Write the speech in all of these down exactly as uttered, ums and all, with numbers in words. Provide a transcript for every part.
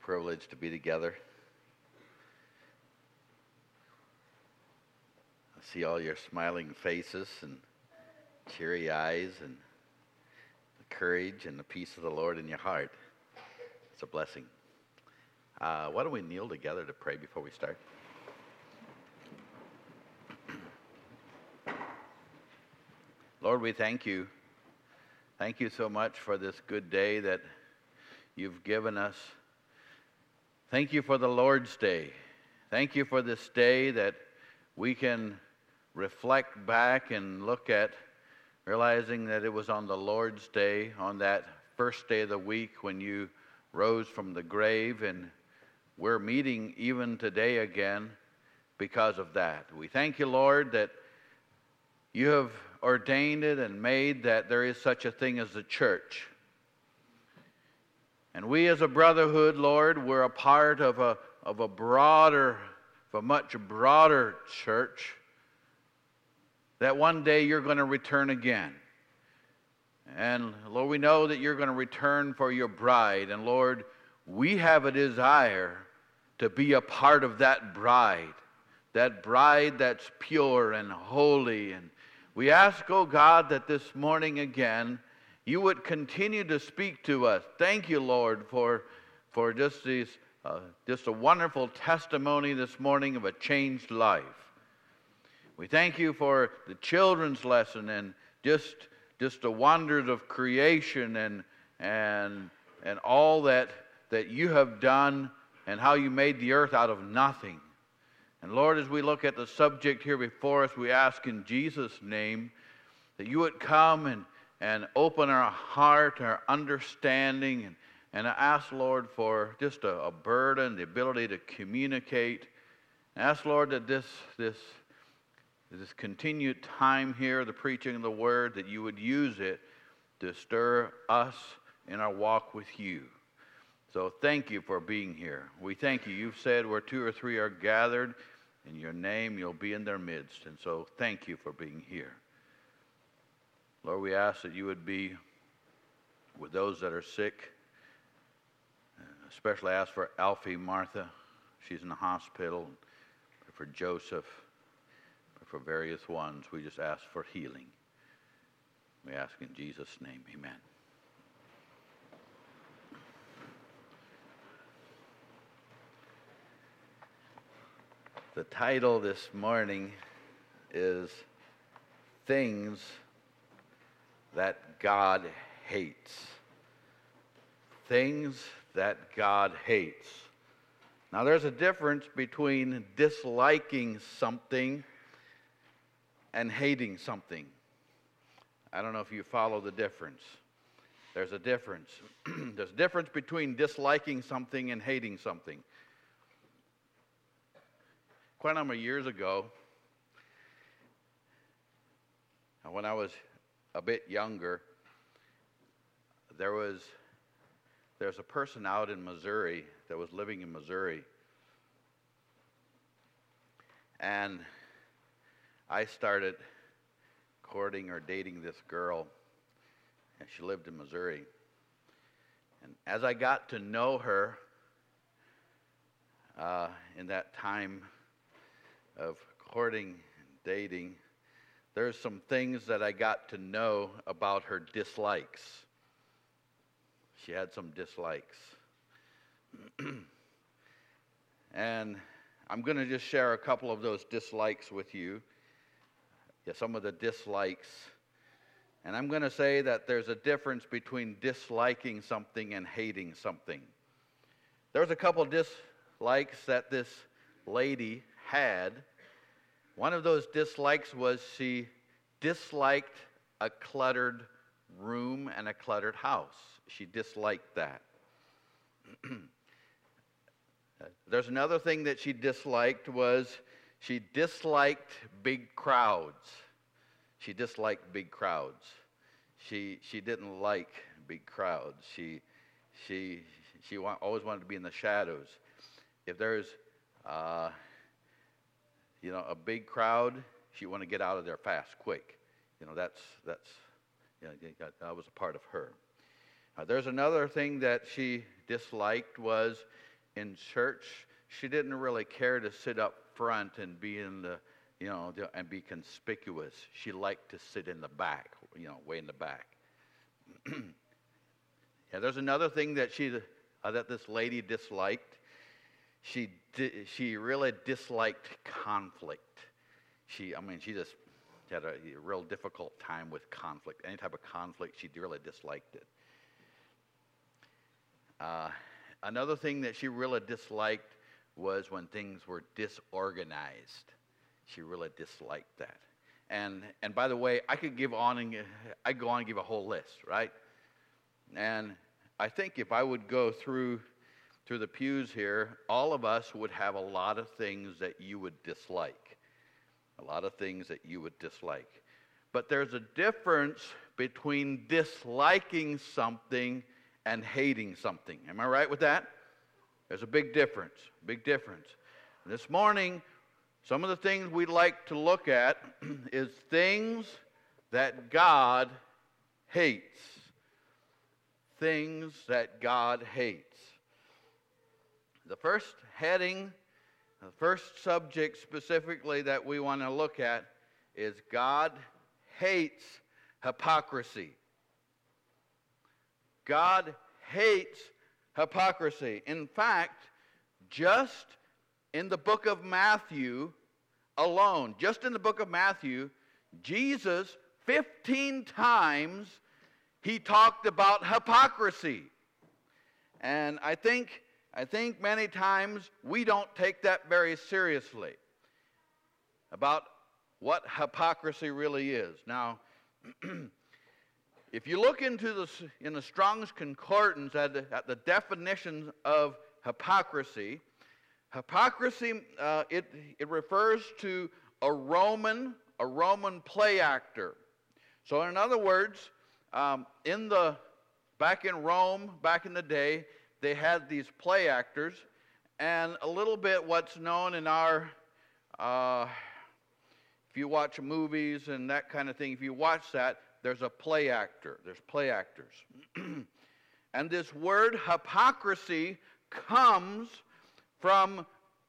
privilege to be together. I see all your smiling faces and cheery eyes and the courage and the peace of the Lord in your heart. It's a blessing. Uh, why don't we kneel together to pray before we start? Lord, we thank you. Thank you so much for this good day that you've given us. Thank you for the Lord's Day. Thank you for this day that we can reflect back and look at, realizing that it was on the Lord's Day, on that first day of the week when you rose from the grave, and we're meeting even today again because of that. We thank you, Lord, that you have ordained it and made that there is such a thing as the church. And we as a brotherhood, Lord, we're a part of a of a broader, of a much broader church, that one day you're going to return again. And Lord, we know that you're going to return for your bride. And Lord, we have a desire to be a part of that bride, that bride that's pure and holy. And we ask, oh God, that this morning again, you would continue to speak to us. Thank you, Lord, for, for just, these, uh, just a wonderful testimony this morning of a changed life. We thank you for the children's lesson and just, just the wonders of creation and, and, and all that, that you have done and how you made the earth out of nothing. And Lord, as we look at the subject here before us, we ask in Jesus' name that you would come and, and open our heart, our understanding, and, and I ask, Lord, for just a, a burden, the ability to communicate. I ask, Lord, that this, this, this continued time here, the preaching of the word, that you would use it to stir us in our walk with you. So thank you for being here. We thank you. You've said where two or three are gathered in your name, you'll be in their midst. And so thank you for being here. Lord, we ask that you would be with those that are sick. Especially ask for Alfie Martha. She's in the hospital. For Joseph. For various ones. We just ask for healing. We ask in Jesus' name. Amen. The title this morning is Things That God Hates. Things that God hates. Now there's a difference between disliking something and hating something. I don't know if you follow the difference. There's a difference. There's a difference between disliking something and hating something. Quite a number of years ago, when I was a bit younger, there was there's a person out in Missouri that was living in Missouri, and I started courting or dating this girl, and she lived in Missouri. And as I got to know her uh, in that time of courting and dating, there's some things that I got to know about her dislikes. She had some dislikes. And I'm going to just share a couple of those dislikes with you. Yeah, some of the dislikes. And I'm going to say that there's a difference between disliking something and hating something. There was a couple of dislikes that this lady had. One of those dislikes was she disliked a cluttered room and a cluttered house. She disliked that. There's another thing that she disliked was she disliked big crowds. She disliked big crowds. She she didn't like big crowds. She she she wa- always wanted to be in the shadows. If there's uh, you know a big crowd, she wanted to get out of there fast, quick. You know that's that's you know, that was a part of her. Uh, there's another thing that she disliked was in church, she didn't really care to sit up front and be in the, you know, and be conspicuous. She liked to sit in the back, you know, way in the back. Yeah, there's another thing that she, uh, that this lady disliked. She di- she really disliked conflict. She, I mean, she just had a, a real difficult time with conflict. Any type of conflict, she really disliked it. Uh, another thing that she really disliked was when things were disorganized. She really disliked that. And and by the way, I could give on and I go on and give a whole list, right? And I think if I would go through through the pews here, all of us would have a lot of things that you would dislike. A lot of things that you would dislike. But there's a difference between disliking something and hating something. Am I right with that? There's a big difference, big difference. This morning, some of the things we'd like to look at is things that God hates. Things that God hates. The first heading, the first subject specifically that we want to look at is God hates hypocrisy. God hates hypocrisy. In fact, just in the book of Matthew alone, just in the book of Matthew, Jesus fifteen times he talked about hypocrisy. And I think I think many times we don't take that very seriously about what hypocrisy really is. Now, if you look into the in the Strong's Concordance at the, at the definitions of hypocrisy, hypocrisy uh, it it refers to a Roman a Roman play actor. So, in other words, um, in the back in Rome, back in the day, they had these play actors, and a little bit what's known in our, uh, if you watch movies and that kind of thing, if you watch that, there's a play actor. There's play actors. And this word hypocrisy comes from,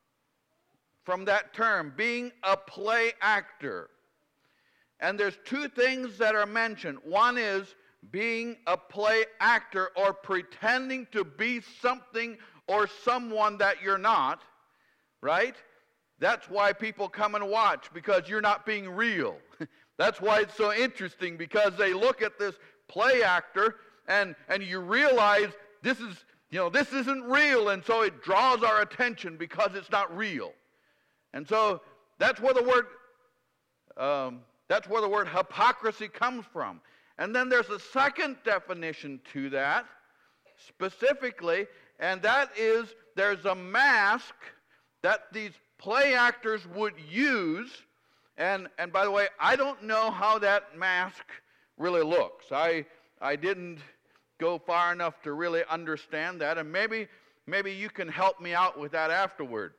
from that term, being a play actor. And there's two things that are mentioned. One is being a play actor or pretending to be something or someone that you're not, right? That's why people come and watch, because you're not being real. That's why it's so interesting, because they look at this play actor and, and you realize this is, you know, this isn't real, and so it draws our attention because it's not real. And so that's where the word um, that's where the word hypocrisy comes from. And then there's a second definition to that, specifically, and that is there's a mask that these play actors would use. And, and by the way, I don't know how that mask really looks. I, I didn't go far enough to really understand that, and maybe, maybe you can help me out with that afterward.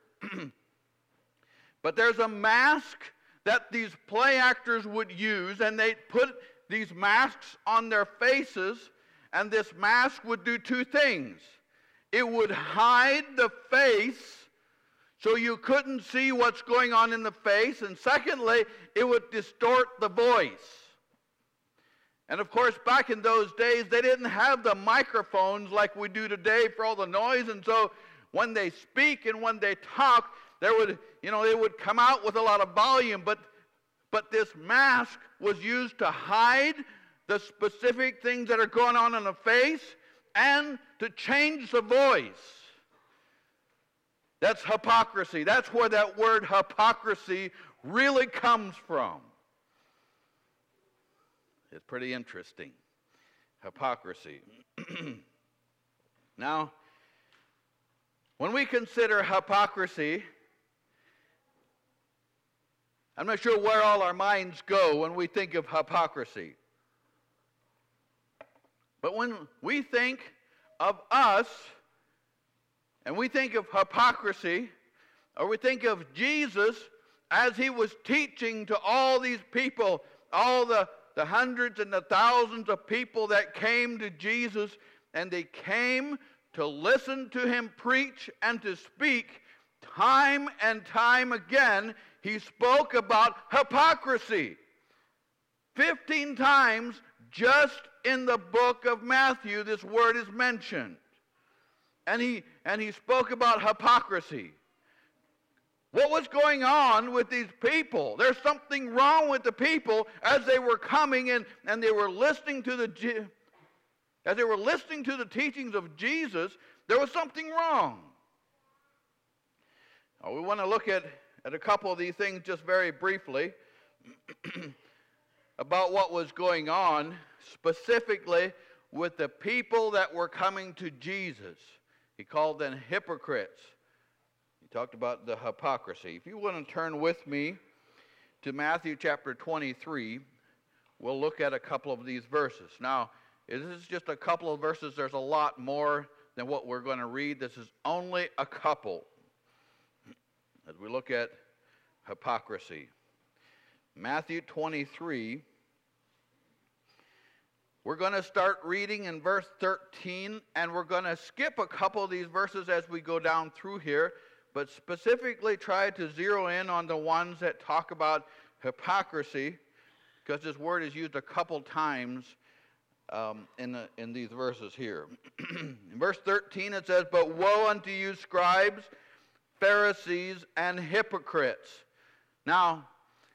But there's a mask that these play actors would use, and they put these masks on their faces, and this mask would do two things. It would hide the face so you couldn't see what's going on in the face, and secondly, it would distort the voice. And of course, back in those days, they didn't have the microphones like we do today for all the noise, and so when they speak and when they talk, there would, you know, they would come out with a lot of volume, but But this mask was used to hide the specific things that are going on in the face and to change the voice. That's hypocrisy. That's where that word hypocrisy really comes from. It's pretty interesting. Hypocrisy. Now, when we consider hypocrisy, I'm not sure where all our minds go when we think of hypocrisy. But when we think of us, and we think of hypocrisy, or we think of Jesus as he was teaching to all these people, all the, the hundreds and the thousands of people that came to Jesus, and they came to listen to him preach and to speak, time and time again, he spoke about hypocrisy. Fifteen times just in the book of Matthew, this word is mentioned. And he, and he spoke about hypocrisy. What was going on with these people? There's something wrong with the people as they were coming in and they were listening to the as they were listening to the teachings of Jesus. There was something wrong. Now, we want to look at, at a couple of these things just very briefly about what was going on specifically with the people that were coming to Jesus. He called them hypocrites. He talked about the hypocrisy. If you want to turn with me to Matthew chapter twenty-three, we'll look at a couple of these verses. Now, this is just a couple of verses. There's a lot more than what we're going to read. This is only a couple as we look at hypocrisy. Matthew twenty-three. We're going to start reading in verse thirteen, and we're going to skip a couple of these verses as we go down through here, but specifically try to zero in on the ones that talk about hypocrisy, because this word is used a couple times um, in, the, in these verses here. In verse thirteen it says, "But woe unto you, scribes, Pharisees, and hypocrites." Now,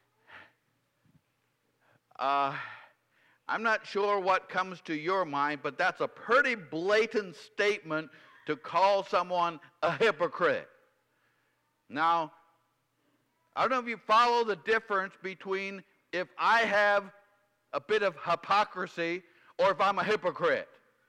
uh, I'm not sure what comes to your mind, but that's a pretty blatant statement to call someone a hypocrite. Now, I don't know if you follow the difference between if I have a bit of hypocrisy or if I'm a hypocrite.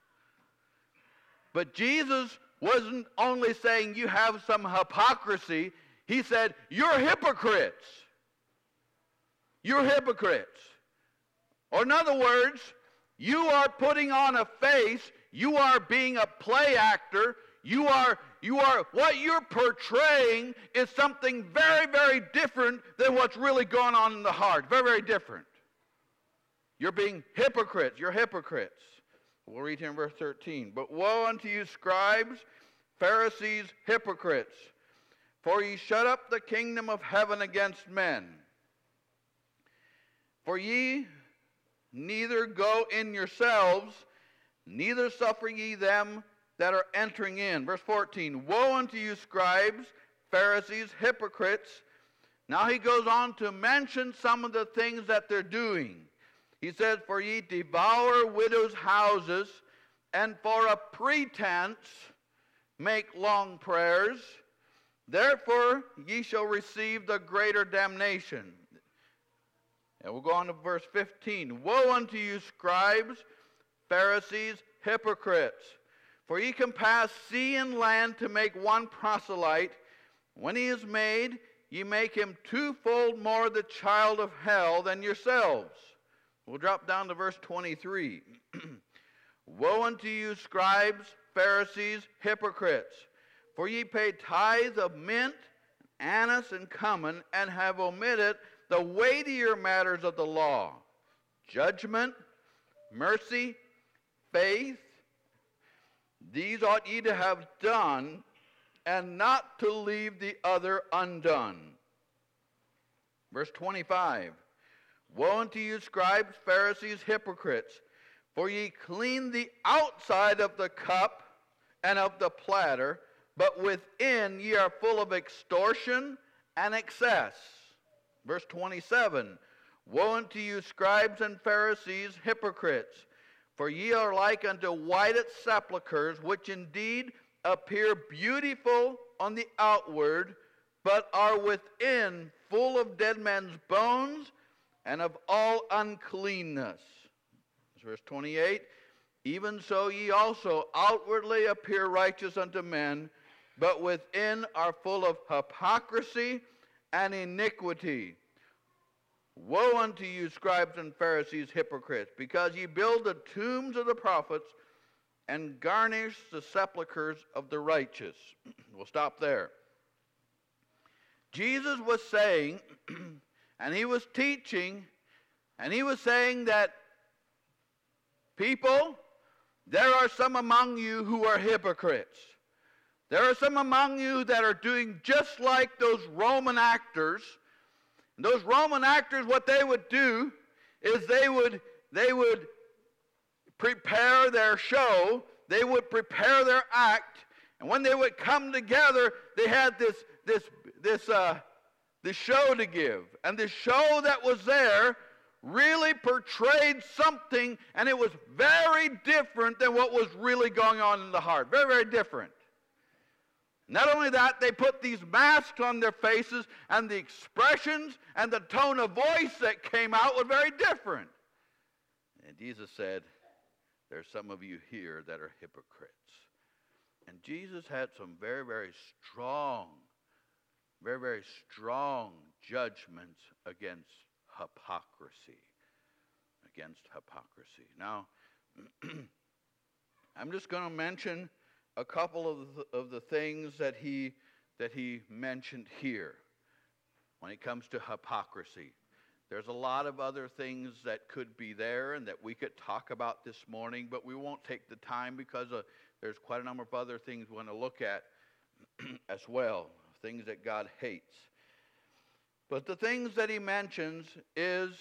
But Jesus wasn't only saying you have some hypocrisy. He said, you're hypocrites. You're hypocrites. Or in other words, you are putting on a face, you are being a play actor, you are, you are, what you're portraying is something very, very different than what's really going on in the heart. Very, very different. You're being hypocrites. You're hypocrites. We'll read here in verse thirteen. "But woe unto you, scribes, Pharisees, hypocrites, for ye shut up the kingdom of heaven against men. For ye neither go in yourselves, neither suffer ye them that are entering in." Verse fourteen, "Woe unto you, scribes, Pharisees, hypocrites." Now he goes on to mention some of the things that they're doing. He says, "For ye devour widows' houses, and for a pretense make long prayers. Therefore ye shall receive the greater damnation." And we'll go on to verse fifteen. "Woe unto you, scribes, Pharisees, hypocrites! For ye compass sea and land to make one proselyte. When he is made, ye make him twofold more the child of hell than yourselves." We'll drop down to verse twenty-three. "Woe unto you, scribes, Pharisees, hypocrites! For ye pay tithe of mint, anise, and cumin, and have omitted the weightier matters of the law: judgment, mercy, faith. These ought ye to have done, and not to leave the other undone." Verse twenty-five. "Woe unto you, scribes, Pharisees, hypocrites! For ye clean the outside of the cup and of the platter, but within ye are full of extortion and excess." Verse twenty-seven. "Woe unto you, scribes and Pharisees, hypocrites! For ye are like unto whited sepulchres, which indeed appear beautiful on the outward, but are within full of dead men's bones and of all uncleanness." Verse twenty-eight. "Even so ye also outwardly appear righteous unto men, but within are full of hypocrisy and iniquity. Woe unto you, scribes and Pharisees, hypocrites, because ye build the tombs of the prophets and garnish the sepulchres of the righteous." We'll stop there. Jesus was saying, and he was teaching, and he was saying that people, there are some among you who are hypocrites. There are some among you that are doing just like those Roman actors. And those Roman actors, what they would do is they would, they would prepare their show, they would prepare their act, and when they would come together, they had this, this, this, uh, this show to give. And the show that was there really portrayed something, and it was very different than what was really going on in the heart. Very, very different. Not only that, they put these masks on their faces, and the expressions and the tone of voice that came out were very different. And Jesus said, there's some of you here that are hypocrites. And Jesus had some very, very strong, very, very strong judgments against hypocrisy. Against hypocrisy. Now, I'm just going to mention a couple of the, of the things that he, that he mentioned here when it comes to hypocrisy. There's a lot of other things that could be there and that we could talk about this morning, but we won't take the time because uh, there's quite a number of other things we want to look at as well, things that God hates. But the things that he mentions is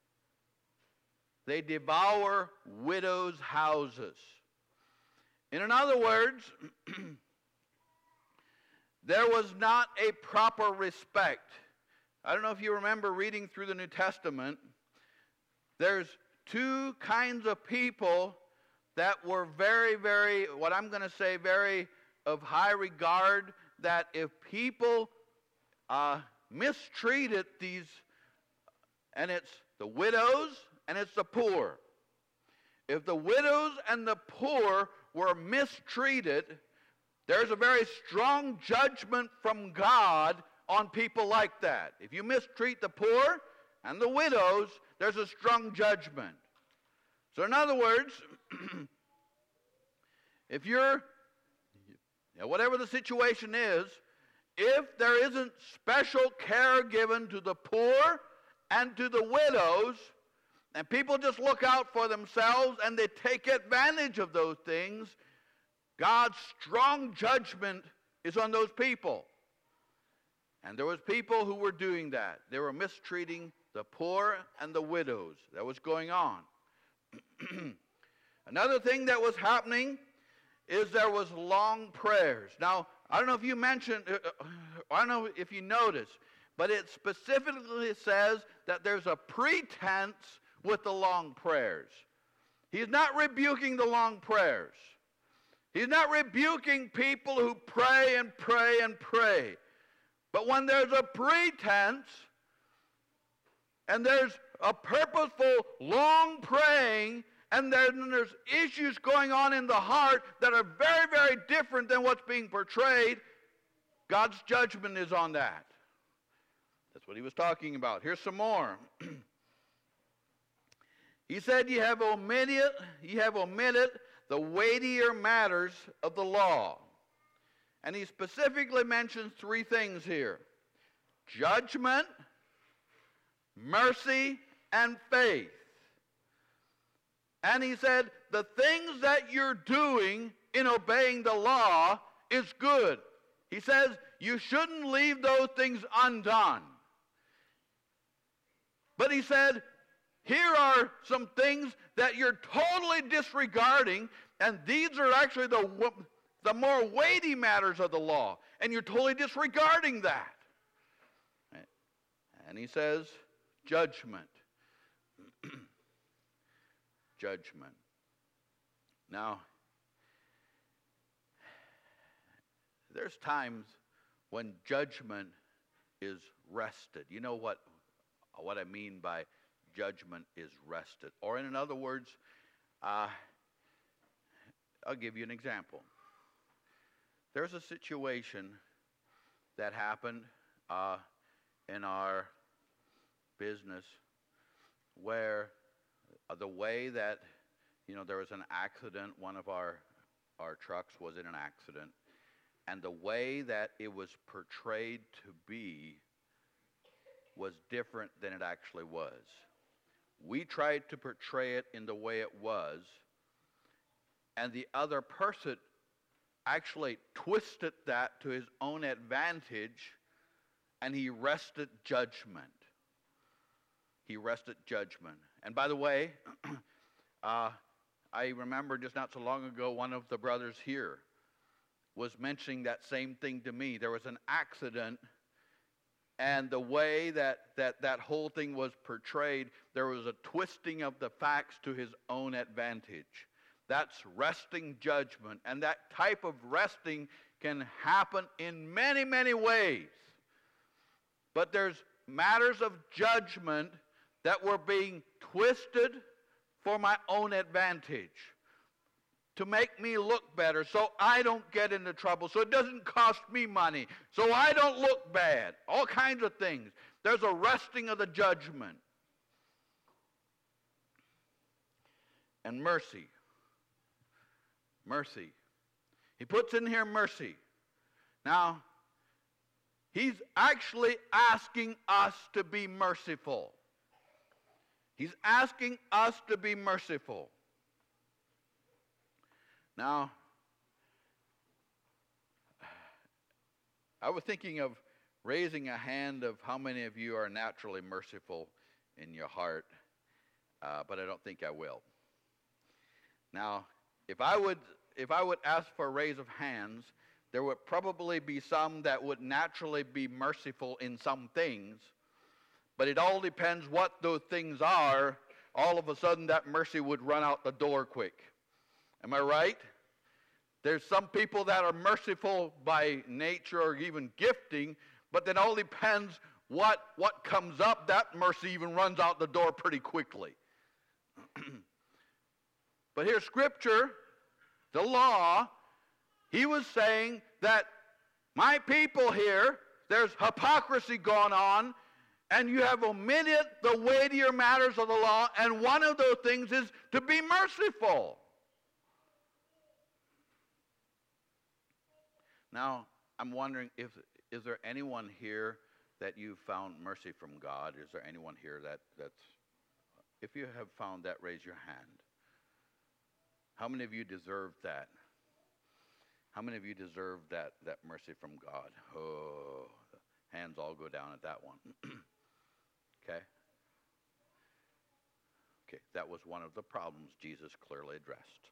they devour widows' houses. In other words, there was not a proper respect. I don't know if you remember reading through the New Testament. There's two kinds of people that were very, very, what I'm going to say, very of high regard, that if people uh, mistreated these, and it's the widows and it's the poor. If the widows and the poor were mistreated, there's a very strong judgment from God on people like that. If you mistreat the poor and the widows, there's a strong judgment. So in other words, if you're, you know, whatever the situation is, if there isn't special care given to the poor and to the widows, and people just look out for themselves and they take advantage of those things, God's strong judgment is on those people. And there was people who were doing that. They were mistreating the poor and the widows. That was going on. Another thing that was happening is there was long prayers. Now, I don't know if you mentioned, uh, I don't know if you noticed, but it specifically says that there's a pretense with the long prayers. He's not rebuking the long prayers. He's not rebuking people who pray and pray and pray. But when there's a pretense and there's a purposeful long praying and then there's issues going on in the heart that are very, very different than what's being portrayed, God's judgment is on that. That's what he was talking about. Here's some more. He said, you have omitted, you have omitted the weightier matters of the law. And he specifically mentions three things here: judgment, mercy, and faith. And he said, the things that you're doing in obeying the law is good. He says, you shouldn't leave those things undone. But he said, here are some things that you're totally disregarding, and these are actually the, the more weighty matters of the law, and you're totally disregarding that. And he says, judgment. Judgment. Now, there's times when judgment is rested. You know what, what I mean by judgment is rested. Or in other words, uh, I'll give you an example. There's a situation that happened uh, in our business where uh, the way that, you know, there was an accident, one of our, our trucks was in an accident, and the way that it was portrayed to be was different than it actually was. We tried to portray it in the way it was, and the other person actually twisted that to his own advantage, and he wrested judgment. He wrested judgment. And by the way, uh, I remember just not so long ago, one of the brothers here was mentioning that same thing to me. There was an accident, and the way that, that that whole thing was portrayed, there was a twisting of the facts to his own advantage. That's wresting judgment, and that type of wresting can happen in many, many ways. But there's matters of judgment that were being twisted for my own advantage, to make me look better, so I don't get into trouble, so it doesn't cost me money, so I don't look bad. All kinds of things. There's a wresting of the judgment. And mercy. Mercy. He puts in here mercy. Now, he's actually asking us to be merciful. He's asking us to be merciful. Now, I was thinking of raising a hand of how many of you are naturally merciful in your heart, uh, but I don't think I will. Now, if I would, if I would ask for a raise of hands, there would probably be some that would naturally be merciful in some things, but it all depends what those things are. All of a sudden, that mercy would run out the door quick. Am I right? There's some people that are merciful by nature or even gifting, but it all depends what, what comes up. That mercy even runs out the door pretty quickly. But here's Scripture, the law. He was saying that my people here, there's hypocrisy going on, and you have omitted the weightier matters of the law, and one of those things is to be merciful. Now, I'm wondering, if is there anyone here that you found mercy from God? Is there anyone here that, that's, if you have found that, raise your hand. How many of you deserve that? How many of you deserve that, that mercy from God? Oh, hands all go down at that one. Okay? Okay, that was one of the problems Jesus clearly addressed.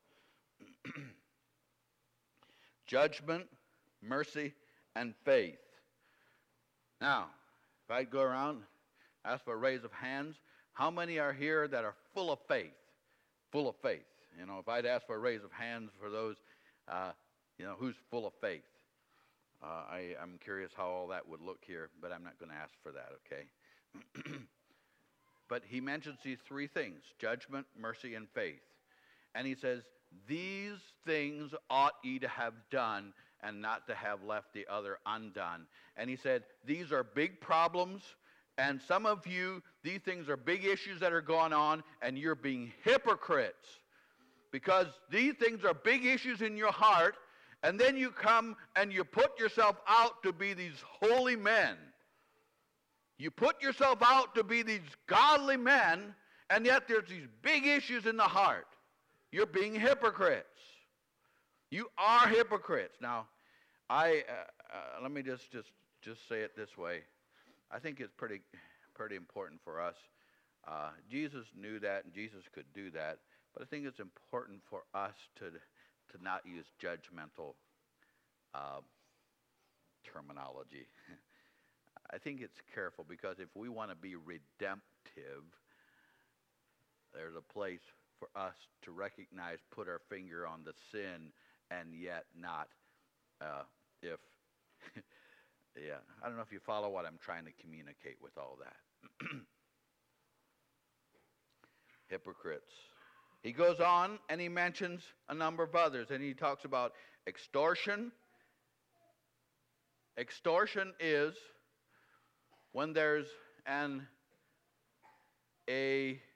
Judgment, mercy, and faith. Now, if I go around, ask for a raise of hands, how many are here that are full of faith? Full of faith. You know, if I'd ask for a raise of hands for those, uh, you know, who's full of faith? Uh, I, I'm curious how all that would look here, but I'm not going to ask for that, okay? But he mentions these three things, judgment, mercy, and faith. And he says, these things ought ye to have done, and not to have left the other undone. And he said, these are big problems, and some of you, these things are big issues that are going on, and you're being hypocrites. Because these things are big issues in your heart, and then you come and you put yourself out to be these holy men. You put yourself out to be these godly men, and yet there's these big issues in the heart. You're being hypocrites. You are hypocrites. Now, I uh, uh, let me just, just just say it this way. I think it's pretty pretty important for us. Uh, Jesus knew that, and Jesus could do that. But I think it's important for us to to not use judgmental uh, terminology. I think it's careful, because if we want to be redemptive, there's a place for us to recognize, put our finger on the sin, and yet not, uh, if, yeah, I don't know if you follow what I'm trying to communicate with all that. Hypocrites. He goes on and he mentions a number of others, and he talks about extortion. Extortion is when there's an a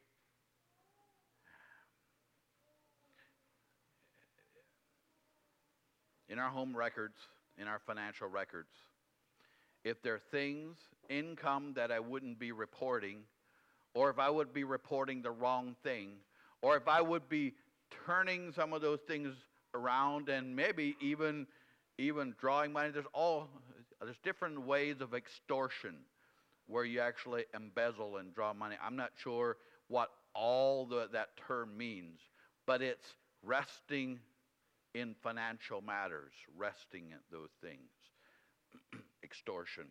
in our home records, in our financial records, if there are things, income that I wouldn't be reporting, or if I would be reporting the wrong thing, or if I would be turning some of those things around and maybe even even drawing money. There's all there's different ways of extortion where you actually embezzle and draw money. I'm not sure what all the, that term means, but it's resting in financial matters, resting in those things. Extortion.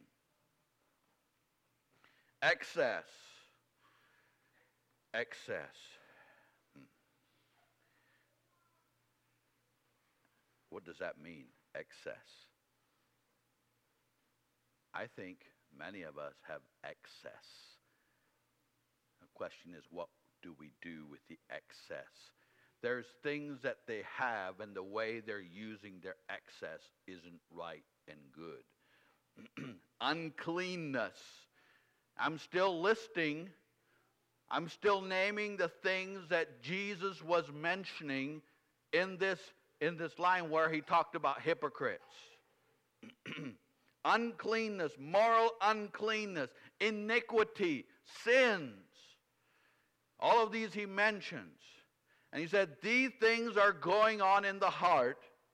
Excess. Excess. Hmm. What does that mean, excess? I think many of us have excess. The question is, what do we do with the excess? There's things that they have, and the way they're using their excess isn't right and good. Uncleanness. I'm still listing, I'm still naming the things that Jesus was mentioning in this, in this line where he talked about hypocrites. Uncleanness, moral uncleanness, iniquity, sins. All of these he mentions. And he said, these things are going on in the heart.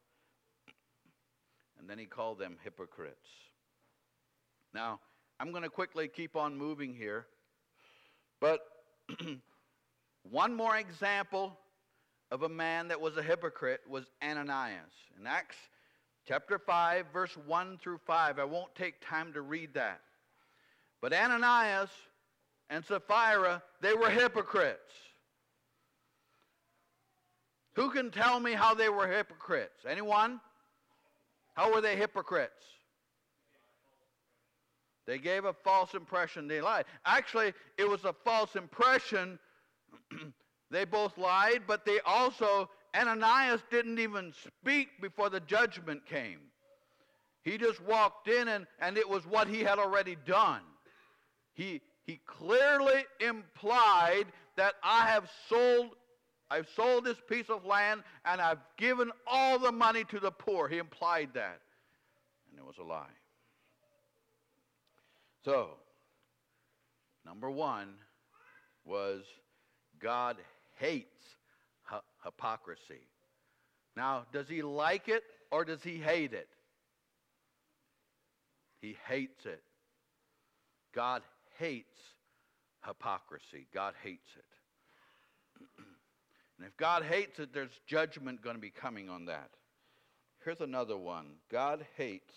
And then he called them hypocrites. Now, I'm going to quickly keep on moving here. But one more example of a man that was a hypocrite was Ananias. In Acts chapter five, verse one through five. I won't take time to read that. But Ananias and Sapphira, they were hypocrites. Who can tell me how they were hypocrites? Anyone? How were they hypocrites? They gave a false impression. They lied. Actually, it was a false impression. They both lied, but they also, Ananias didn't even speak before the judgment came. He just walked in, and, and it was what he had already done. He, he clearly implied that I have sold, I've sold this piece of land, and I've given all the money to the poor. He implied that. And it was a lie. So, number one was God hates hi- hypocrisy. Now, does he like it or does he hate it? He hates it. God hates hypocrisy. God hates it. And if God hates it, there's judgment going to be coming on that. Here's another one. God hates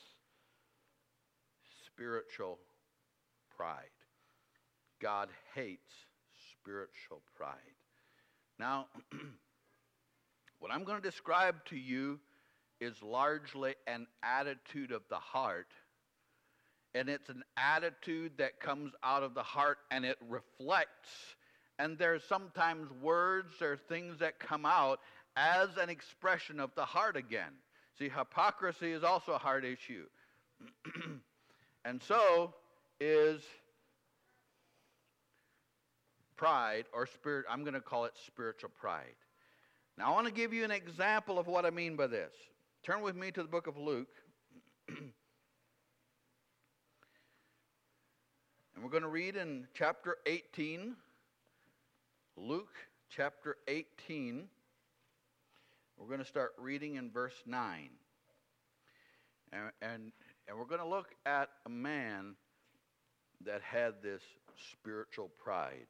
spiritual pride. God hates spiritual pride. Now, what I'm going to describe to you is largely an attitude of the heart, and it's an attitude that comes out of the heart, and it reflects, and there's sometimes words or things that come out as an expression of the heart again. See, hypocrisy is also a heart issue. And so is pride, or spirit, I'm going to call it spiritual pride. Now, I want to give you an example of what I mean by this. Turn with me to the book of Luke. And we're going to read in chapter eighteen. Luke chapter eighteen. We're going to start reading in verse nine. And, and, and we're going to look at a man that had this spiritual pride.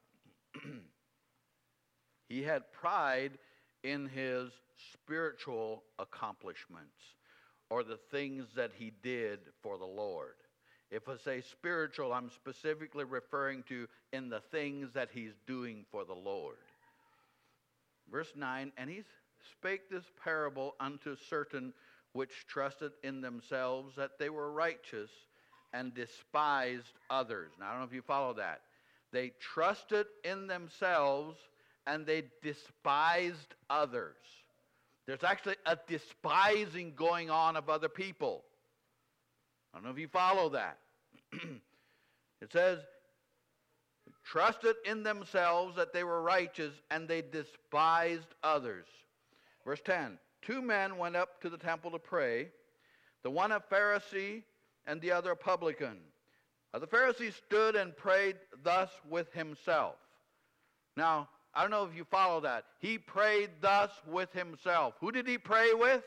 He had pride in his spiritual accomplishments, or the things that he did for the Lord. If I say spiritual, I'm specifically referring to in the things that he's doing for the Lord. Verse nine, and he spake this parable unto certain which trusted in themselves that they were righteous, and despised others. Now, I don't know if you follow that. They trusted in themselves, and they despised others. There's actually a despising going on of other people. I don't know if you follow that. It says, trusted in themselves that they were righteous, and they despised others. Verse ten, two men went up to the temple to pray, the one a Pharisee and the other a publican. Now, the Pharisee stood and prayed thus with himself. Now, I don't know if you follow that. He prayed thus with himself. Who did he pray with?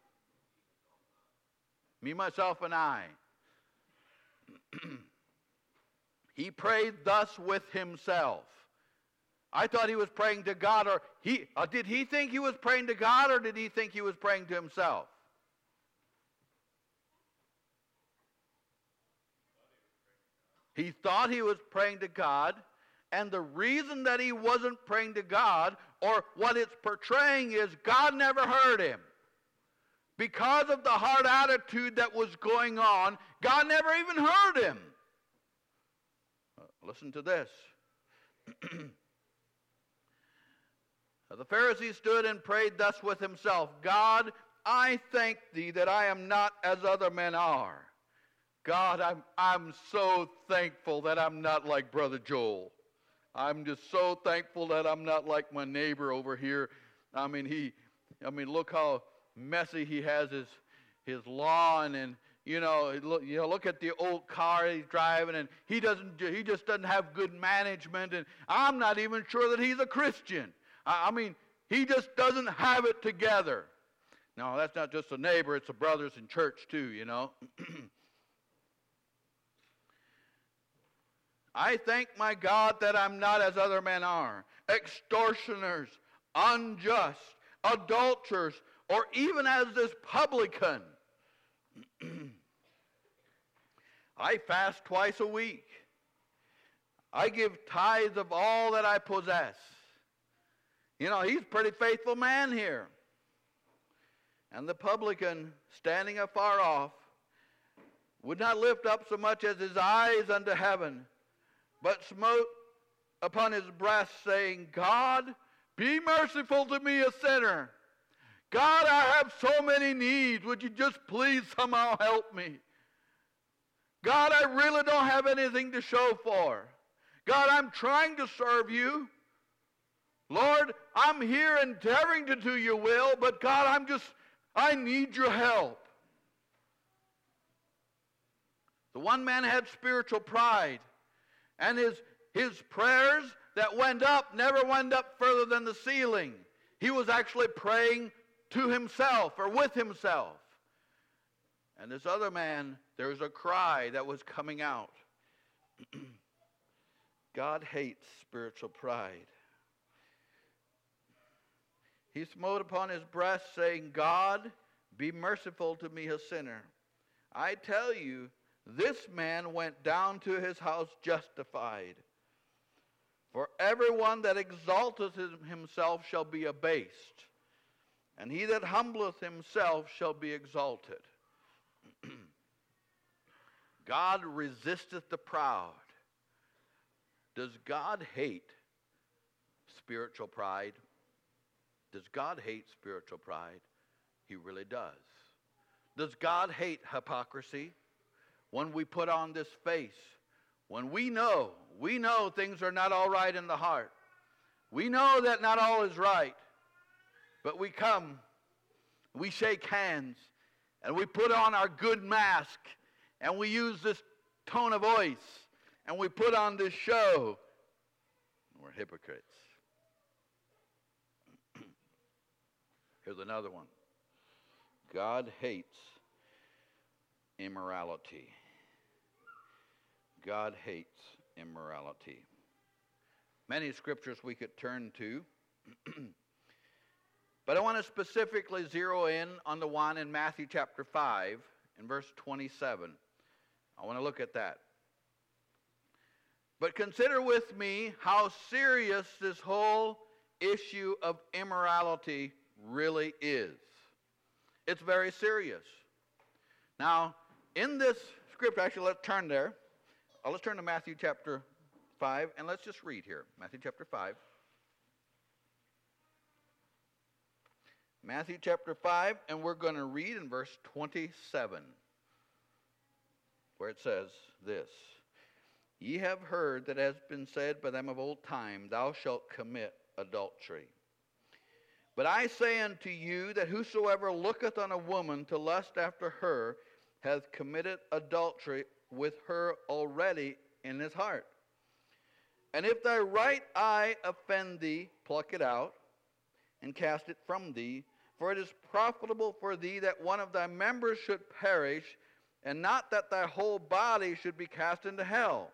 Me, myself, and I. He prayed thus with himself. I thought he was praying to God, or he or did he think he was praying to God, or did he think he was praying to himself? He thought he was praying to God, and the reason that he wasn't praying to God, or what it's portraying, is God never heard him. Because of the hard attitude that was going on, God never even heard him. Uh, listen to this. The Pharisee stood and prayed thus with himself, God, I thank thee that I am not as other men are. God, I'm, I'm so thankful that I'm not like Brother Joel. I'm just so thankful that I'm not like my neighbor over here. I mean, he, I mean, look how messy he has his, his lawn, and you know, look, you know, look at the old car he's driving, and he doesn't, he just doesn't have good management, and I'm not even sure that he's a Christian. I, I mean, he just doesn't have it together. No, that's not just a neighbor; it's the brothers in church too, you know. I thank my God that I'm not as other men are, extortioners, unjust, adulterers, or even as this publican. I fast twice a week. I give tithes of all that I possess. You know, he's a pretty faithful man here. And the publican, standing afar off, would not lift up so much as his eyes unto heaven, but smote upon his breast, saying, God, be merciful to me, a sinner. God, I have so many needs. Would you just please somehow help me? God, I really don't have anything to show for. God, I'm trying to serve you. Lord, I'm here endeavoring to do your will, but God, I'm just, I need your help. The one man had spiritual pride. And his, his prayers that went up never went up further than the ceiling. He was actually praying to himself or with himself. And this other man, there was a cry that was coming out. God hates spiritual pride. He smote upon his breast, saying, God, be merciful to me, a sinner. I tell you, this man went down to his house justified. For everyone that exalteth himself shall be abased, and he that humbleth himself shall be exalted. God resisteth the proud. Does God hate spiritual pride? Does God hate spiritual pride? He really does. Does God hate hypocrisy? When we put on this face, when we know, we know things are not all right in the heart. We know that not all is right. But we come, we shake hands, and we put on our good mask, and we use this tone of voice, and we put on this show. We're hypocrites. Here's another one. God hates immorality. God hates immorality. Many scriptures we could turn to, but I want to specifically zero in on the one in Matthew chapter five and verse twenty-seven. I want to look at that. But consider with me how serious this whole issue of immorality really is. It's very serious. Now, in this scripture, actually, let's turn there. Uh, let's turn to Matthew chapter five, and let's just read here. Matthew chapter five. Matthew chapter five, and we're going to read in verse twenty-seven, where it says this. Ye have heard that it has been said by them of old time, Thou shalt commit adultery. But I say unto you that whosoever looketh on a woman to lust after her hath committed adultery with her already in his heart. And if thy right eye offend thee, pluck it out, and cast it from thee. For it is profitable for thee that one of thy members should perish, and not that thy whole body should be cast into hell.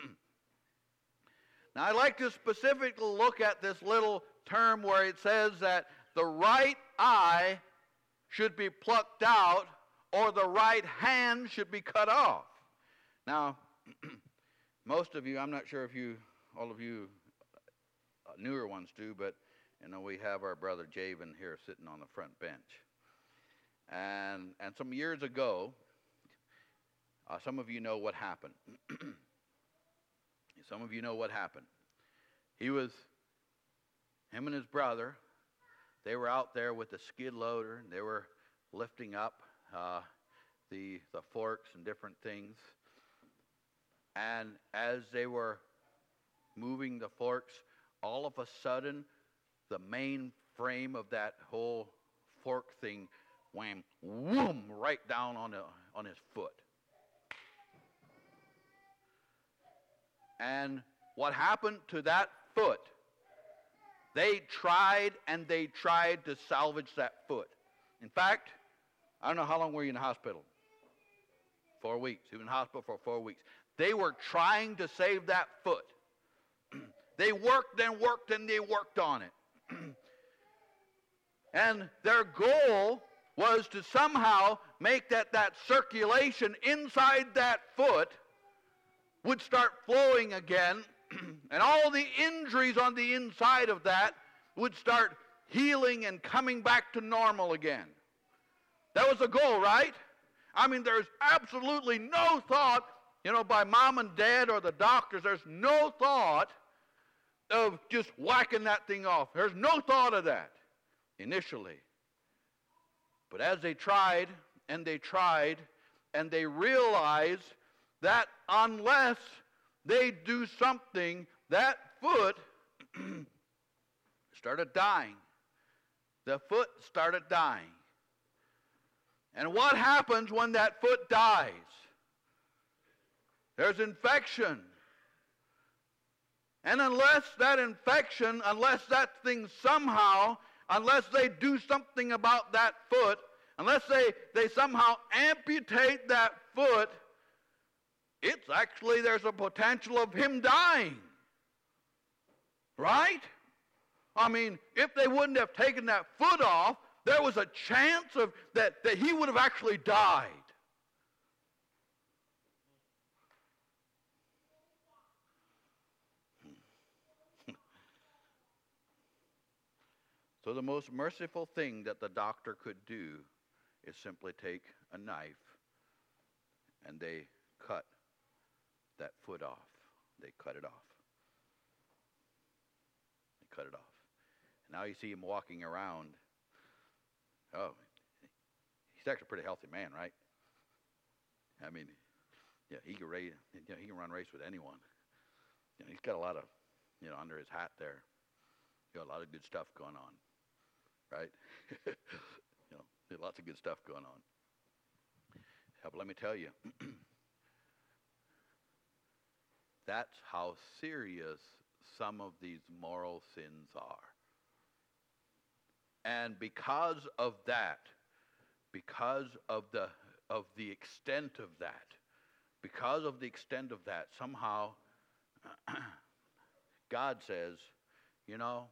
Now, I'd like to specifically look at this little term where it says that the right eye should be plucked out, or the right hand should be cut off. Now, most of you, I'm not sure if you, all of you newer ones do, but you know, we have our brother Javen here sitting on the front bench. And and some years ago, uh, some of you know what happened. Some of you know what happened. He was, him and his brother, they were out there with the skid loader, and they were lifting up uh, the the forks and different things. And as they were moving the forks, all of a sudden, the main frame of that whole fork thing wham, whoom, right down on the, on his foot. And what happened to that foot? They tried and they tried to salvage that foot. In fact, I don't know how long were you in the hospital? Four weeks. You were in the hospital for four weeks. They were trying to save that foot. They worked and worked and they worked on it. And their goal was to somehow make that that circulation inside that foot would start flowing again, and all the injuries on the inside of that would start healing and coming back to normal again. That was the goal, right? I mean, there's absolutely no thought, you know, by mom and dad or the doctors, there's no thought of just whacking that thing off. There's no thought of that initially. But as they tried and they tried and they realized that unless they do something, that foot started dying. The foot started dying. And what happens when that foot dies? There's infection. And unless that infection, unless that thing somehow, unless they do something about that foot, unless they, they somehow amputate that foot, it's actually, there's a potential of him dying. Right? I mean, if they wouldn't have taken that foot off, there was a chance of that, that he would have actually died. So the most merciful thing that the doctor could do is simply take a knife and they cut that foot off. They cut it off. They cut it off. And now you see him walking around. Oh, he's actually a pretty healthy man, right? I mean, yeah, he can race, you know, he can run race with anyone. You know, he's got a lot of, you know, under his hat there. He's got a lot of good stuff going on. Right? You know, there's lots of good stuff going on. Yeah, but let me tell you, that's how serious some of these moral sins are. And because of that, because of the of the extent of that, because of the extent of that, somehow God says, you know,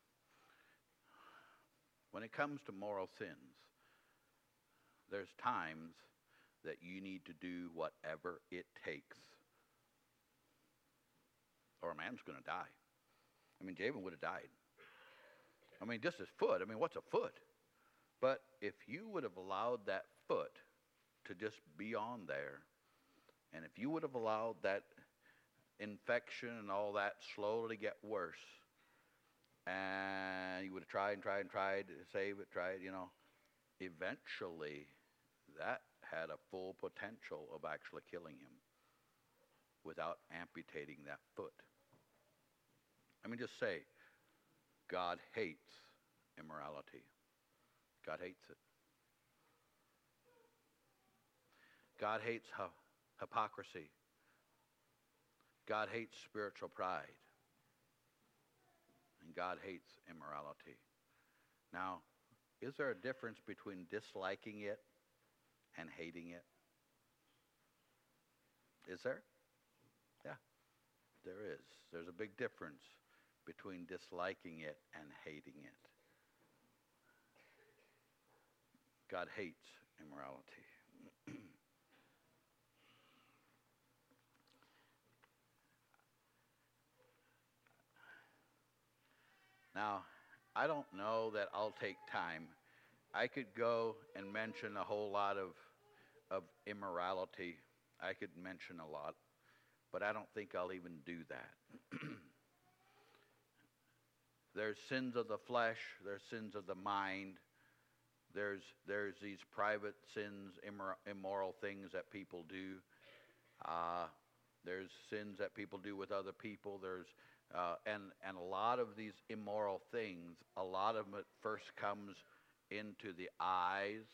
when it comes to moral sins, there's times that you need to do whatever it takes, or a man's going to die. I mean, Javen would have died. I mean, just his foot. I mean, what's a foot? But if you would have allowed that foot to just be on there, and if you would have allowed that infection and all that slowly get worse, and you would have tried and tried and tried to save it, tried, you know, eventually that had a full potential of actually killing him without amputating that foot. Let me just say, God hates immorality. God hates it. God hates hypocrisy. God hates spiritual pride. And God hates immorality. Now, is there a difference between disliking it and hating it? Is there? Yeah, there is. There's a big difference between disliking it and hating it. God hates immorality. Now, I don't know that I'll take time. I could go and mention a whole lot of, of immorality. I could mention a lot, but I don't think I'll even do that. There's sins of the flesh, there's sins of the mind, there's, there's these private sins, immor- immoral things that people do. Uh, there's sins that people do with other people. There's Uh, and, and a lot of these immoral things, a lot of it first comes into the eyes.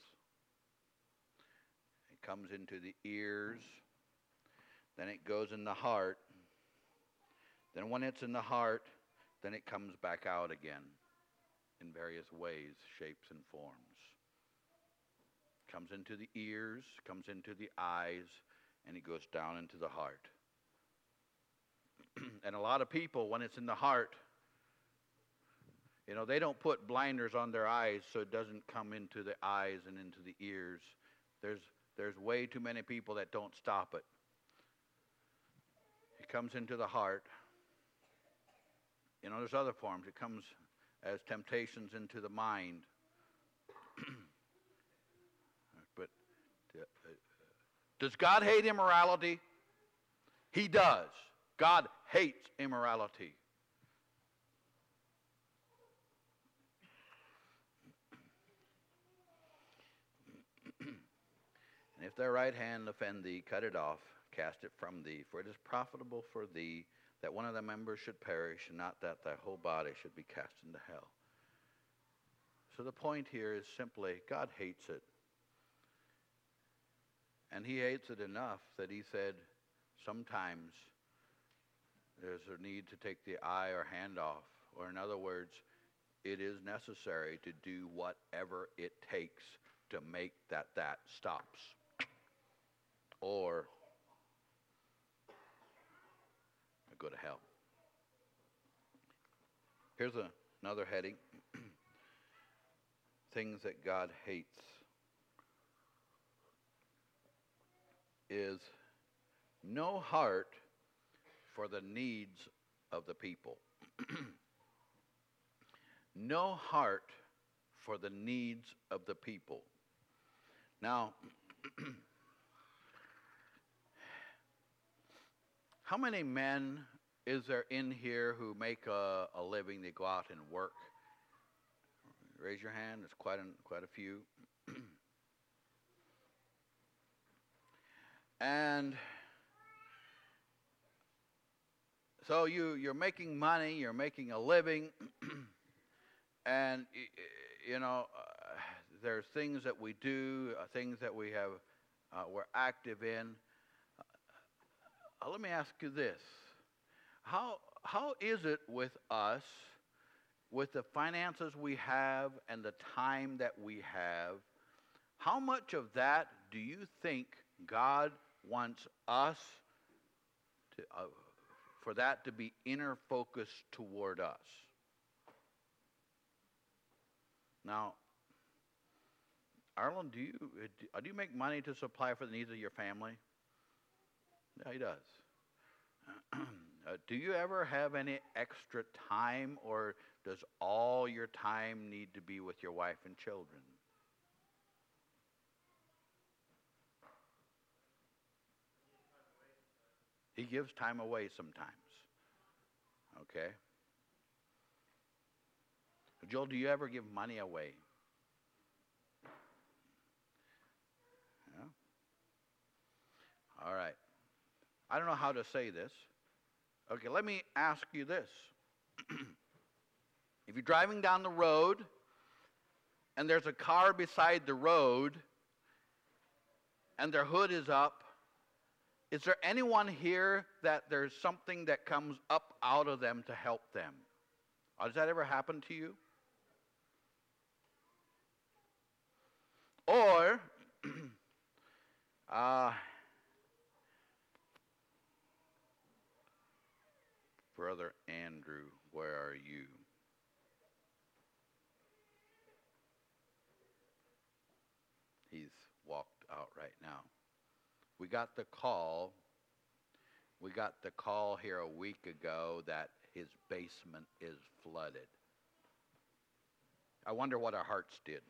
It comes into the ears. Then it goes in the heart. Then when it's in the heart, then it comes back out again in various ways, shapes, and forms. Comes into the ears, comes into the eyes, and it goes down into the heart. And a lot of people, when it's in the heart, you know, they don't put blinders on their eyes so it doesn't come into the eyes and into the ears. There's, there's way too many people that don't stop it. It comes into the heart. You know, there's other forms. It comes as temptations into the mind. But uh, does God hate immorality? He does. God hates immorality. And if thy right hand offend thee, cut it off, cast it from thee. For it is profitable for thee that one of thy members should perish, and not that thy whole body should be cast into hell. So the point here is simply, God hates it. And he hates it enough that he said, sometimes there's a need to take the eye or hand off. Or in other words, it is necessary to do whatever it takes to make that that stops. Or go to hell. Here's a, another heading. Things that God hates is no heart for the needs of the people. No heart for the needs of the people. Now, how many men is there in here who make a, a living? They go out and work. Raise your hand. There's quite a, quite a few. And so you, you're making money, you're making a living, and, you know, uh, there's things that we do, uh, things that we have, uh, we're active in. Uh, let me ask you this. How, how is it with us, with the finances we have and the time that we have, how much of that do you think God wants us to, uh, for that to be inner focus toward us? Now, Arlen, do you do you make money to supply for the needs of your family? Yeah, he does. uh, do you ever have any extra time, or does all your time need to be with your wife and children? He gives time away sometimes. Okay? Joel, do you ever give money away? Yeah? All right. I don't know how to say this. Okay, let me ask you this. If you're driving down the road and there's a car beside the road and their hood is up, is there anyone here that there's something that comes up out of them to help them? Does that ever happen to you? Or, uh, Brother Andrew, where are you? He's walked out right now. We got the call. We got the call here a week ago that his basement is flooded. I wonder what our hearts did.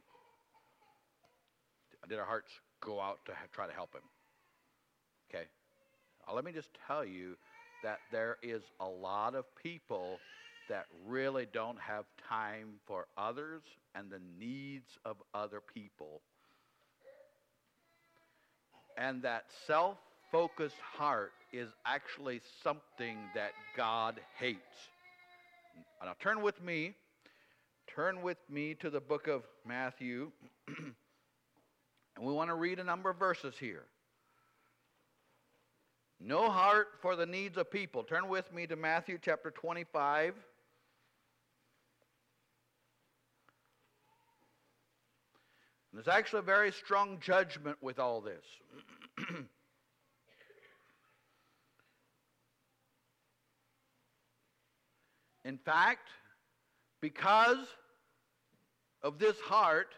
Did our hearts go out to try to help him? Okay. Uh, let me just tell you that there is a lot of people that really don't have time for others and the needs of other people. And that self-focused heart is actually something that God hates. Now turn with me, turn with me to the book of Matthew, and we want to read a number of verses here. No heart for the needs of people. Turn with me to Matthew chapter twenty-five. And there's actually a very strong judgment with all this. In fact, because of this heart,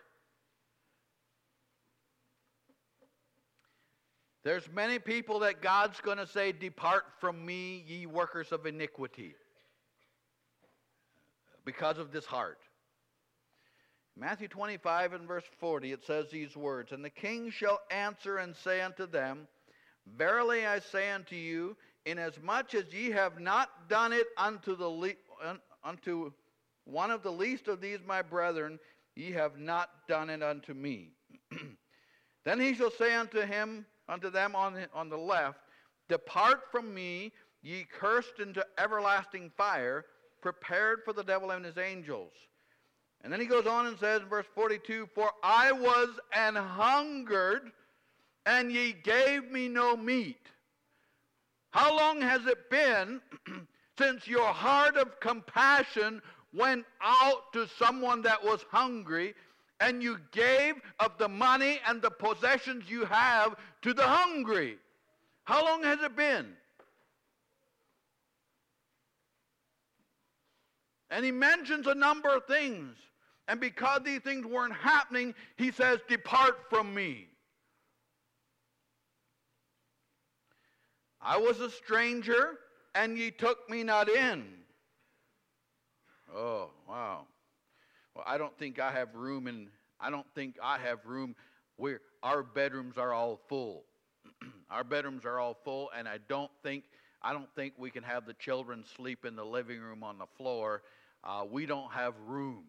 there's many people that God's going to say, "Depart from me, ye workers of iniquity," because of this heart. Matthew twenty-five and verse forty, it says these words, "And the king shall answer and say unto them, Verily I say unto you, inasmuch as ye have not done it unto the le- un- unto one of the least of these my brethren, ye have not done it unto me. Then he shall say unto him, unto them on the, on the left, Depart from me, ye cursed, into everlasting fire, prepared for the devil and his angels. And then he goes on and says in verse forty-two, For I was an hungered, and ye gave me no meat. How long has it been since your heart of compassion went out to someone that was hungry, and you gave of the money and the possessions you have to the hungry? How long has it been? And he mentions a number of things. And because these things weren't happening, he says, Depart from me. I was a stranger, and ye took me not in. Oh, wow. Well, I don't think I have room in, I don't think I have room where our bedrooms are all full. Our bedrooms are all full, and I don't think, I don't think we can have the children sleep in the living room on the floor. Uh, we don't have room.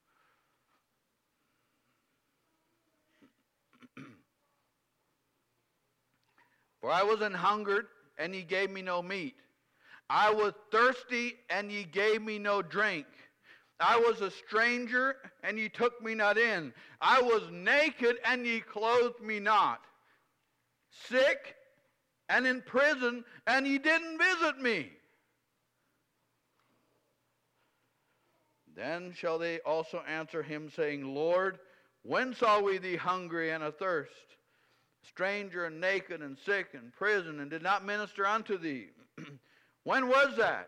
For I was an hungered, and ye gave me no meat. I was thirsty, and ye gave me no drink. I was a stranger, and ye took me not in. I was naked, and ye clothed me not. Sick, and in prison, and ye didn't visit me. Then shall they also answer him, saying, Lord, when saw we thee hungry and athirst, stranger and naked and sick and prison, and did not minister unto thee? When was that?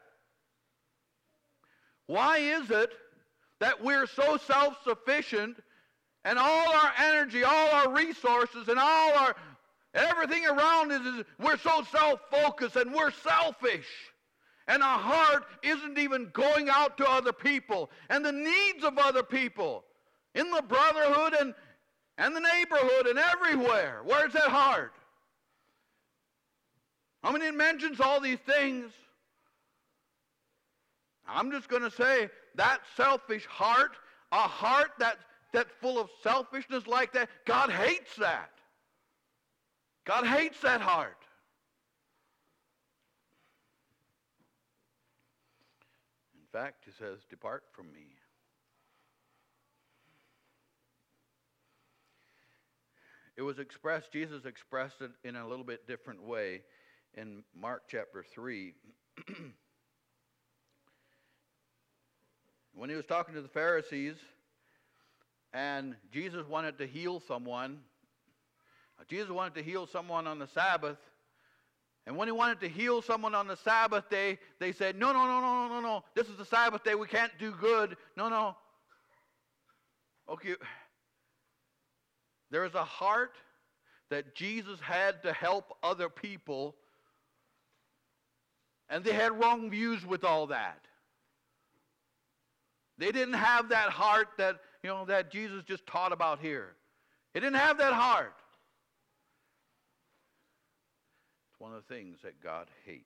Why is it that we're so self-sufficient, and all our energy, all our resources, and all our everything around us is we're so self-focused and we're selfish, and our heart isn't even going out to other people and the needs of other people in the brotherhood and and the neighborhood and everywhere? Where's that heart? I mean, it mentions all these things. I'm just going to say that selfish heart, a heart that, that's full of selfishness like that, God hates that. God hates that heart. In fact, he says, Depart from me. It was expressed, Jesus expressed it in a little bit different way in Mark chapter three. When he was talking to the Pharisees, and Jesus wanted to heal someone, Jesus wanted to heal someone on the Sabbath, and when he wanted to heal someone on the Sabbath day, they said, no, no, no, no, no, no, no, this is the Sabbath day, we can't do good, no, no. Okay, there is a heart that Jesus had to help other people, and they had wrong views with all that. They didn't have that heart that, you know, that Jesus just taught about here. They didn't have that heart. It's one of the things that God hates.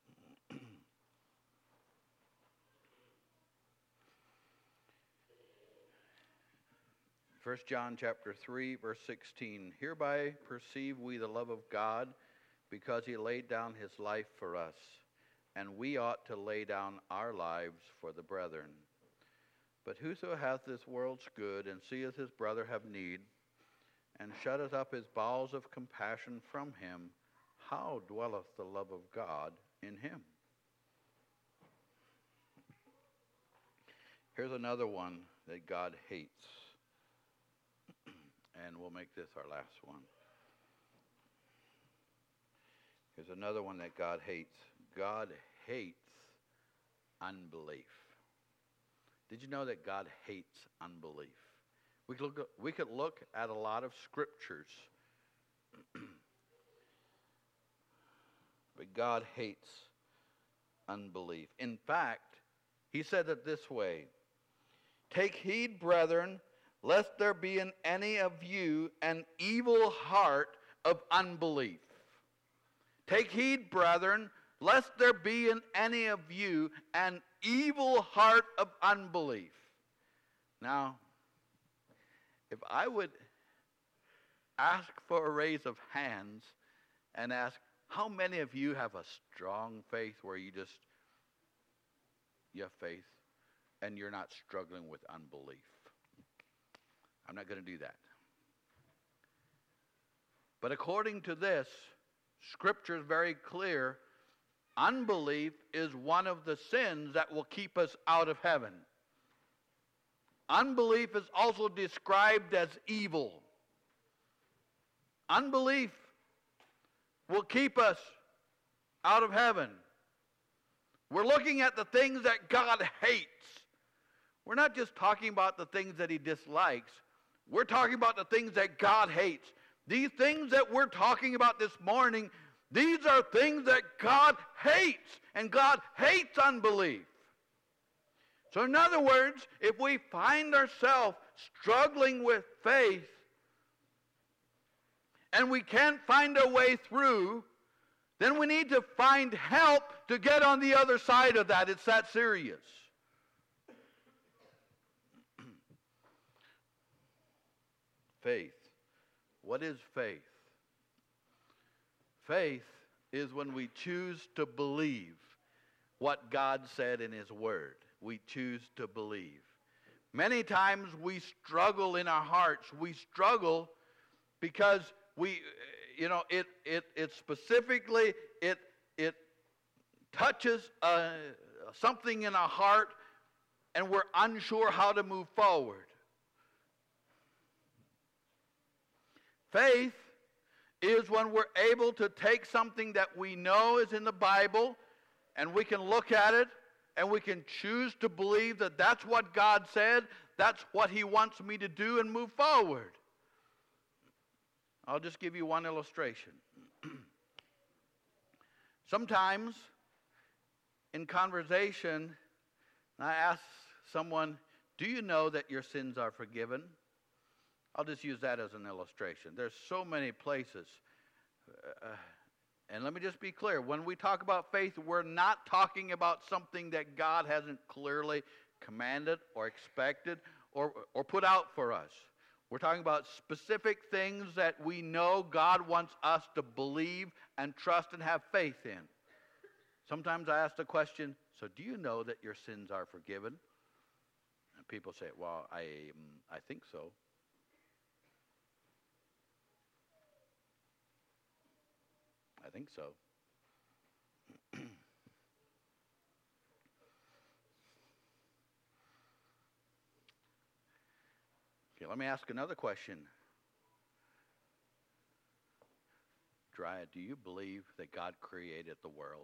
First John chapter three, verse sixteen. Hereby perceive we the love of God, because he laid down his life for us, and we ought to lay down our lives for the brethren. But whoso hath this world's good, and seeth his brother have need, and shutteth up his bowels of compassion from him, how dwelleth the love of God in him? Here's another one that God hates. And we'll make this our last one. Here's another one that God hates. God hates unbelief. Did you know that God hates unbelief? We could look, we could look at a lot of scriptures. But God hates unbelief. In fact, he said it this way. Take heed, brethren, lest there be in any of you an evil heart of unbelief. Take heed, brethren, lest there be in any of you an evil heart of unbelief. Now, if I would ask for a raise of hands and ask, how many of you have a strong faith where you just, you have faith and you're not struggling with unbelief? I'm not going to do that. But according to this, Scripture is very clear. Unbelief is one of the sins that will keep us out of heaven. Unbelief is also described as evil. Unbelief will keep us out of heaven. We're looking at the things that God hates. We're not just talking about the things that he dislikes. We're talking about the things that God hates. These things that we're talking about this morning, these are things that God hates, and God hates unbelief. So in other words, if we find ourselves struggling with faith, and we can't find our way through, then we need to find help to get on the other side of that. It's that serious. Faith. What is faith? Faith is when we choose to believe what God said in his word. We choose to believe. Many times we struggle in our hearts. We struggle because we, you know, it it it specifically it it touches uh, something in our heart, and we're unsure how to move forward. Faith is when we're able to take something that we know is in the Bible, and we can look at it, and we can choose to believe that that's what God said, that's what he wants me to do, and move forward. I'll just give you one illustration. Sometimes in conversation, I ask someone, do you know that your sins are forgiven? I'll just use that as an illustration. There's so many places. Uh, and let me just be clear. When we talk about faith, we're not talking about something that God hasn't clearly commanded or expected or, or put out for us. We're talking about specific things that we know God wants us to believe and trust and have faith in. Sometimes I ask the question, so do you know that your sins are forgiven? And people say, well, I, I think so. I think so. Let me ask another question. Dry it. Do you believe that God created the world?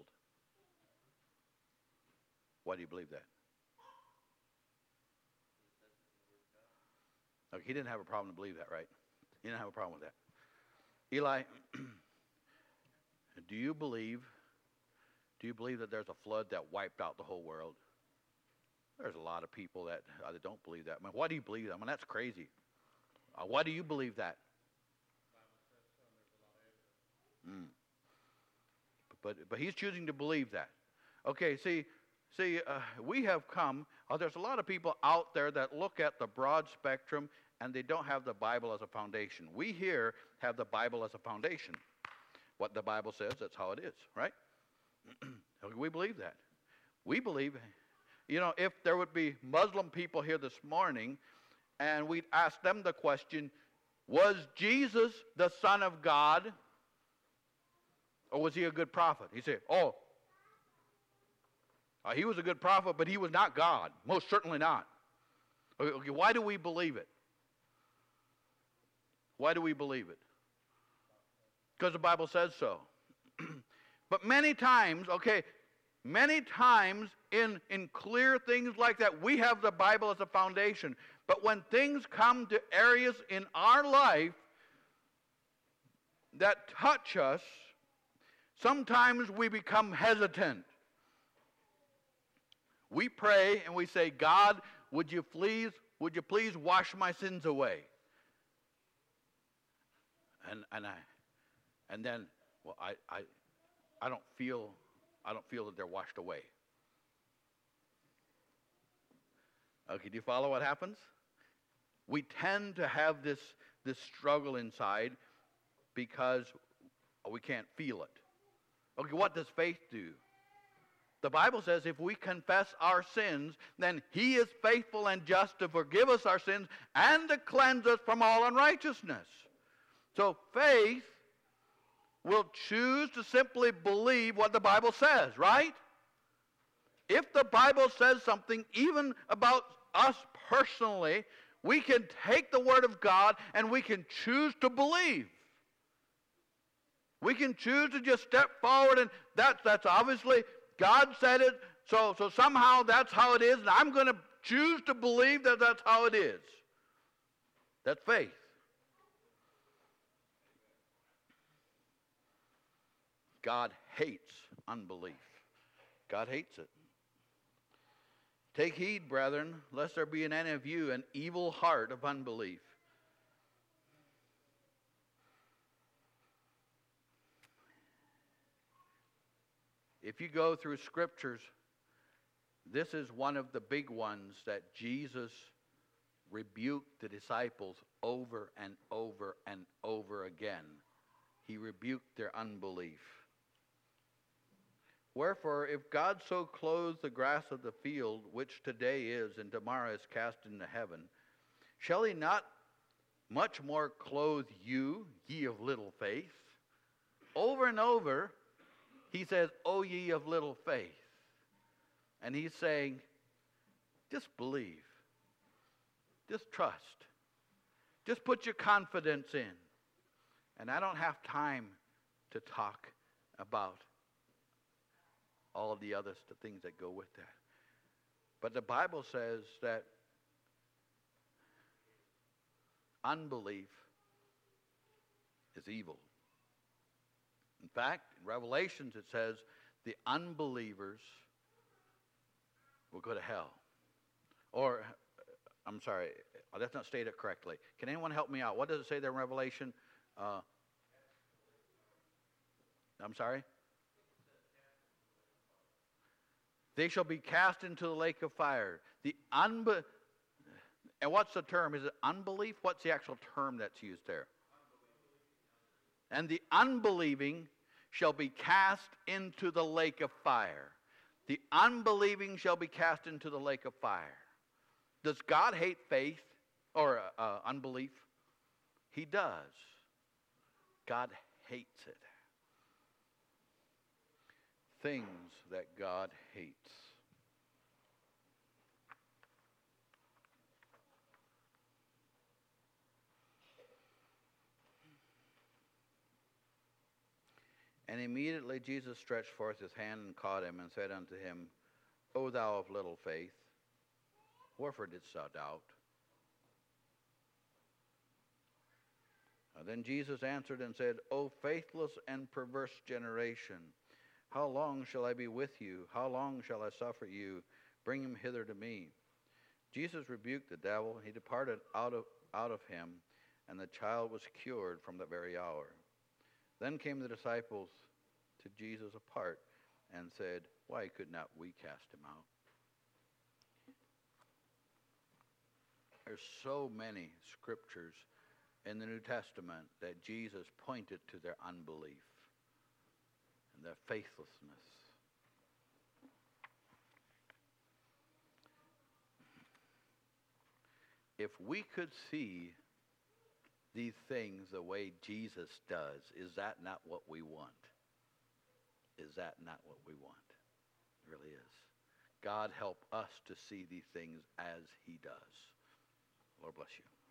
Why do you believe that? Okay, he didn't have a problem to believe that, right? He didn't have a problem with that. Eli, do you believe, do you believe that there's a flood that wiped out the whole world? There's a lot of people that, uh, that don't believe that. I mean, why do you believe that? I mean, that's crazy. Uh, why do you believe that? Mm. But but he's choosing to believe that. Okay, see, see, uh, we have come. Uh, there's a lot of people out there that look at the broad spectrum and they don't have the Bible as a foundation. We here have the Bible as a foundation. What the Bible says, that's how it is, right? We believe that. We believe, you know, if there would be Muslim people here this morning and we'd ask them the question, was Jesus the Son of God? Or was he a good prophet? He said, oh, uh, he was a good prophet, but he was not God. Most certainly not. Okay, okay, why do we believe it? Why do we believe it? Because the Bible says so. But many times, okay, many times in, in clear things like that, we have the Bible as a foundation. But when things come to areas in our life that touch us, sometimes we become hesitant. We pray and we say, God, would you please, would you please wash my sins away? And and I and then well I, I I don't feel I don't feel that they're washed away. Okay, do you follow what happens? We tend to have this this struggle inside because we can't feel it. Okay, what does faith do? The Bible says if we confess our sins, then he is faithful and just to forgive us our sins and to cleanse us from all unrighteousness. So faith will choose to simply believe what the Bible says, right? If the Bible says something even about us personally, we can take the Word of God and we can choose to believe. We can choose to just step forward, and that's, that's obviously, God said it, so, so somehow that's how it is, and I'm going to choose to believe that that's how it is. That's faith. God hates unbelief. God hates it. Take heed, brethren, lest there be in any of you an evil heart of unbelief. If you go through scriptures, this is one of the big ones that Jesus rebuked the disciples over and over and over again. He rebuked their unbelief. Wherefore, if God so clothes the grass of the field, which today is and tomorrow is cast into heaven, shall he not much more clothe you, ye of little faith? Over and over, he says, O ye of little faith. And he's saying, just believe. Just trust. Just put your confidence in. And I don't have time to talk about all of the other things that go with that. But the Bible says that unbelief is evil. In fact, in Revelations it says the unbelievers will go to hell. Or, I'm sorry, that's not stated correctly. Can anyone help me out? What does it say there in Revelation? Uh, I'm sorry? They shall be cast into the lake of fire. The unbe- and what's the term? Is it unbelief? What's the actual term that's used there? And the unbelieving shall be cast into the lake of fire. The unbelieving shall be cast into the lake of fire. Does God hate faith or uh, unbelief? He does. God hates it. Things that God hates. And immediately Jesus stretched forth his hand and caught him and said unto him, O thou of little faith, wherefore didst thou doubt? And then Jesus answered and said, O faithless and perverse generation, how long shall I be with you? How long shall I suffer you? Bring him hither to me. Jesus rebuked the devil, and he departed out of, out of him, and the child was cured from that very hour. Then came the disciples to Jesus apart and said, Why could not we cast him out? There's so many scriptures in the New Testament that Jesus pointed to their unbelief and their faithlessness. If we could see these things the way Jesus does, is that not what we want? Is that not what we want? It really is. God help us to see these things as he does. Lord bless you.